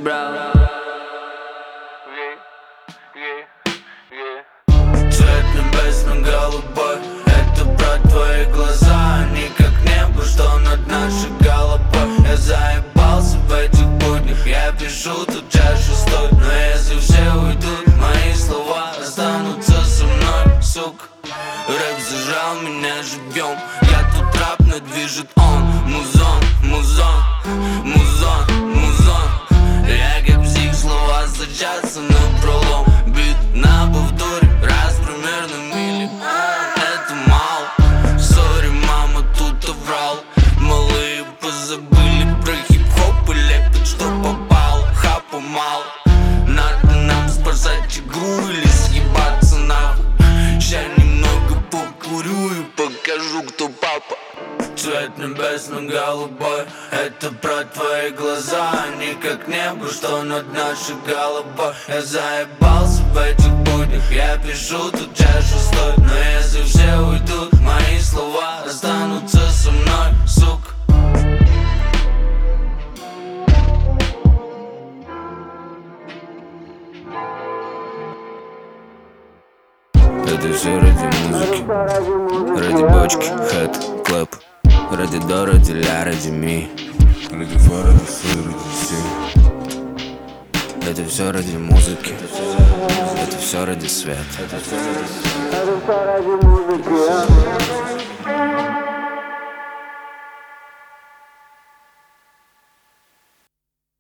брал. Цвет небесно-голубой, это про твои глаза, они как небо, что над нашей головой. Я заебался в этих буднях, я пишу тут час шестой. Но если все уйдут, мои слова останутся со мной, сука. Рэп зажал меня живьем, я тут рап, но движет он. Музон, музон, музон, музон. Я как псих, слова сочатся на пролом. Бит на повторе, раз примерно миллион. Это мало, сори, мама, тут оврал. Малые позабыли про хип-хоп и лепят, что попало. Хапа мало, надо нам спасать игру или съебаться нахуй. Ща немного покурю и покажу, кто папа. Цвет небесно-голубой, это про твои глаза, они как небо, что над нашей головой. Я заебался в этих буднях, я пишу тут час шестой. Но если все уйдут, мои слова останутся со мной, сука. Это все ради музыки, ради бочки, хэт, клэп. Ради до, ради ля, ради ми. Ради фа, ради су, ради си. Это все ради музыки, это все ради света. Это все ради музыки.